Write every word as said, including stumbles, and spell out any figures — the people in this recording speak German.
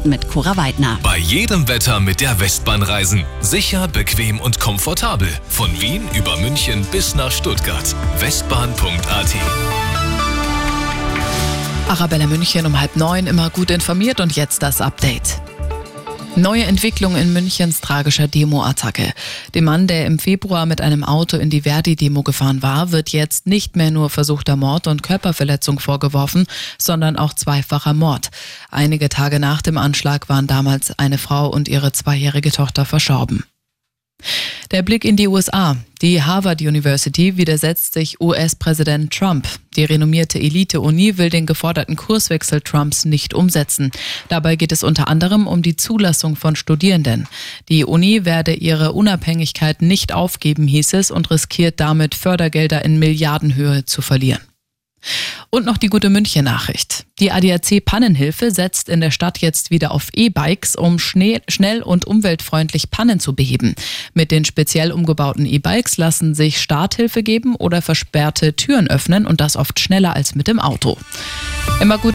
Podcast mit Cora Weidner. Bei jedem Wetter mit der Westbahn reisen. Sicher, bequem und komfortabel. Von Wien über München bis nach Stuttgart. westbahn punkt a t. Arabella München um halb neun, immer gut informiert und jetzt das Update. Neue Entwicklung in Münchens tragischer Demo-Attacke. Dem Mann, der im Februar mit einem Auto in die Verdi-Demo gefahren war, wird jetzt nicht mehr nur versuchter Mord und Körperverletzung vorgeworfen, sondern auch zweifacher Mord. Einige Tage nach dem Anschlag waren damals eine Frau und ihre zweijährige Tochter verstorben. Der Blick in die U S A. Die Harvard University widersetzt sich U S-Präsident Trump. Die renommierte Elite-Uni will den geforderten Kurswechsel Trumps nicht umsetzen. Dabei geht es unter anderem um die Zulassung von Studierenden. Die Uni werde ihre Unabhängigkeit nicht aufgeben, hieß es, und riskiert damit Fördergelder in Milliardenhöhe zu verlieren. Und noch die gute München-Nachricht. Die A D A C-Pannenhilfe setzt in der Stadt jetzt wieder auf E-Bikes, um schnell, schnell und umweltfreundlich Pannen zu beheben. Mit den speziell umgebauten E-Bikes lassen sich Starthilfe geben oder versperrte Türen öffnen und das oft schneller als mit dem Auto. Immer gut